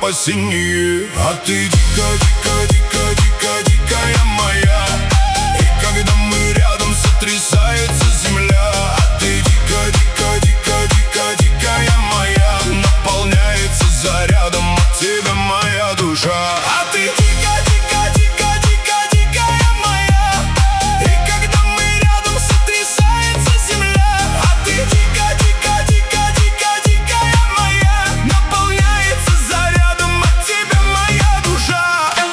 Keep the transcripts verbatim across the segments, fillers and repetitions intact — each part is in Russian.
посинее. А ты дико, дико, дико, дико, дикая моя. И когда мы рядом, сотрясается земля. А ты дико, дико, дико, дико, дикая моя. Наполняется зарядом от тебя моя душа. А ты дико, дико, дико, дико, дикая моя. И когда мы рядом, сотрясается земля. А ты дико, дико, дико, дико, дикая моя. Наполняется зарядом от тебя моя душа.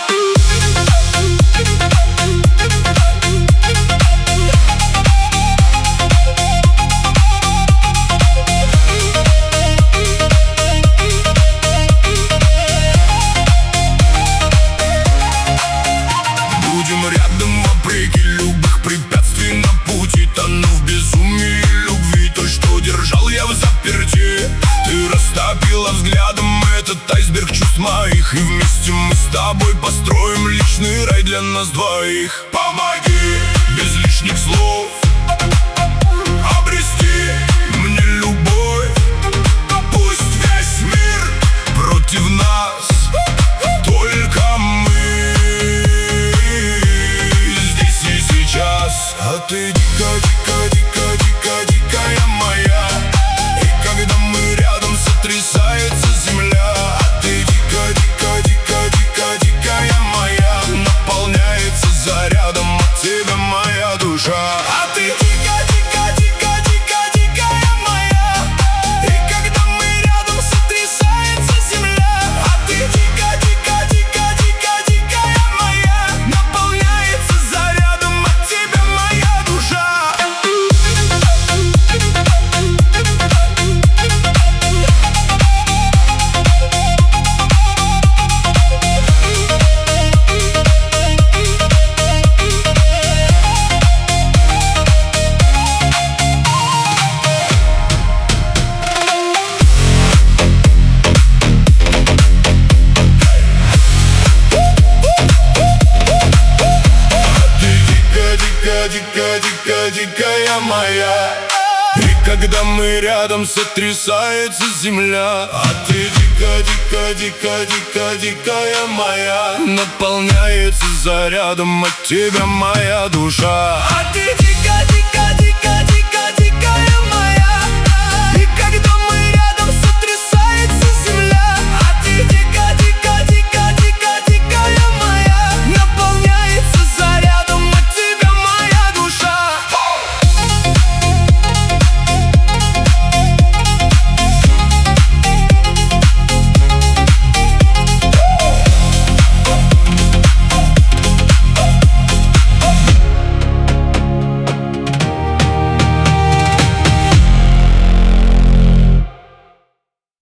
Будем рядом вопреки любых препятствий на пути. Тону в безумии любви, то, что держал я в заперти. Ты растопила взглядом этот айсберг чувств моих. И вместе мы с тобой построим личный рай для нас двоих. Помоги без лишних слов обрести мне любовь. Пусть весь мир против нас, только мы здесь и сейчас. А ты дико, дико, дико, дико, дикая моя. И когда мы рядом, сотрясается земля. А ты дико, дико, дико, дико, дикая моя. Наполняется зарядом от тебя моя душа. А ты дико, дико, дико, дико, дикая моя. И когда мы рядом, сотрясается земля. А ты дико, дико, дико, дико, дикая моя. Наполняется зарядом от тебя моя душа. Дико, дико, дикая моя. И когда мы рядом, сотрясается земля. А ты дико, дико, дико, дико, дикая моя. Наполняется зарядом от тебя моя душа. А ты